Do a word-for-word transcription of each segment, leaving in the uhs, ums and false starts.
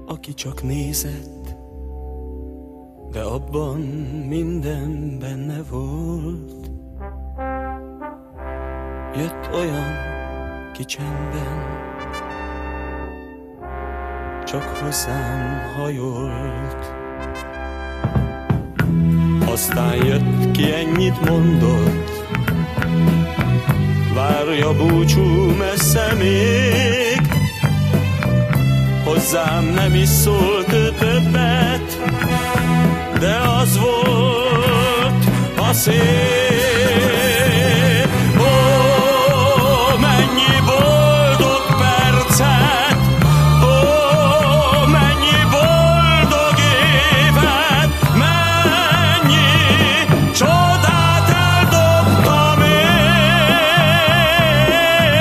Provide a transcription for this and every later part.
aki csak nézett, de abban minden benne volt. Jött olyan kicsendben, csak hozzám hajolt. Aztán jött ki, ennyit mondott, várja búcsú messze még. Hozzám nem is szólt ő többet, de az volt a szép. Ó, mennyi boldog percet, ó, mennyi boldog évet, mennyi csodát eldobtam én.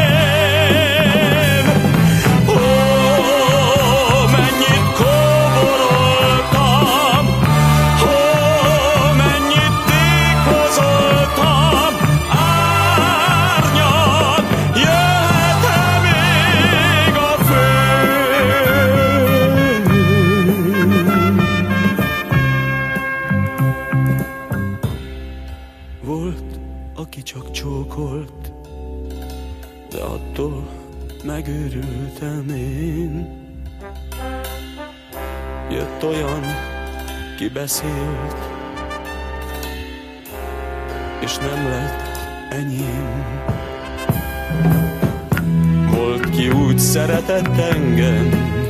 Ó, mennyit kóboroltam, ó, mennyit tékozoltam, árnyad jöhet-e még a fény? Volt, aki csak csókolt, de attól megőrültem én. Jött olyan, ki beszélt, és nem lett enyém. Volt, ki úgy szeretett engem,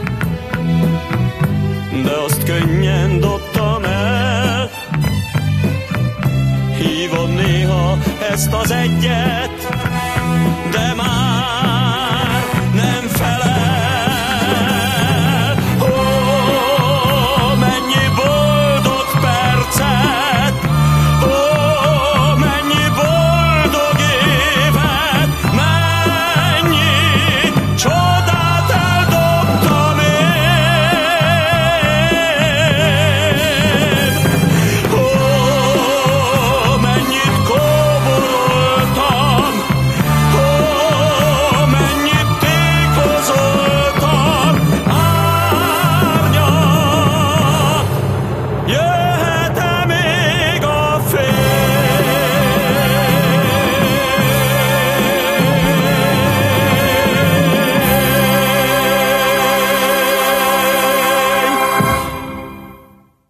de azt könnyen dobtam el. Hívom néha ezt az egyet,